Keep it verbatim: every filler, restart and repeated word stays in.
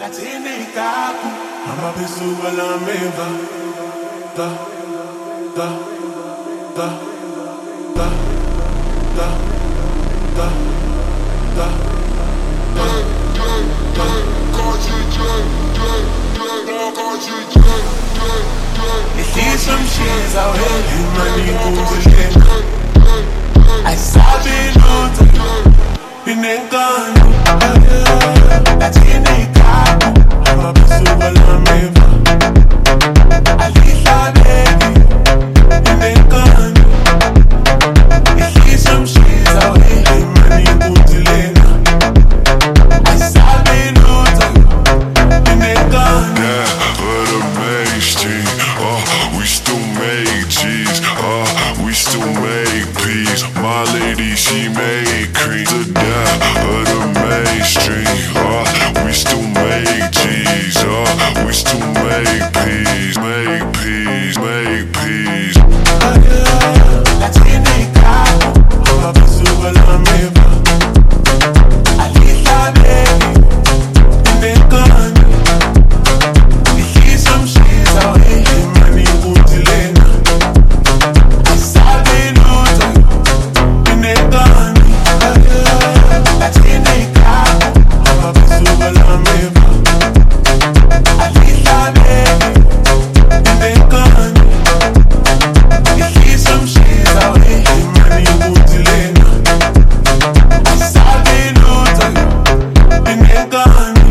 Latini kapu, ama besuwa la meva. Da, da, da, da, da, da, da, Ihlisa mshiza wele imani kuzishela Ayisabi lutho inenkani Latini kapu ama besuwa la meva Alihlabeki inenkani Ihlisa mshiza wele imani kuzishela Ayisabi lutho inenkani Yeah, but the Main Street, uh, we still make cheese, uh, we still make peas. My lady, she make cream. The yeah, but the Main Street, uh, we still make cheese, uh, we still make peas, make peas, make peas. Latini kapu, ama besuwa la meva Alihlabeki inenkani Ihlisa mshiza wele imani kuzishela Ayisabi lutho inenkani Latini kapu, ama besuwa la meva Alihlabeki inenkani Ihlisa mshiza wele imani kuzishela Ayisabi lutho inenkani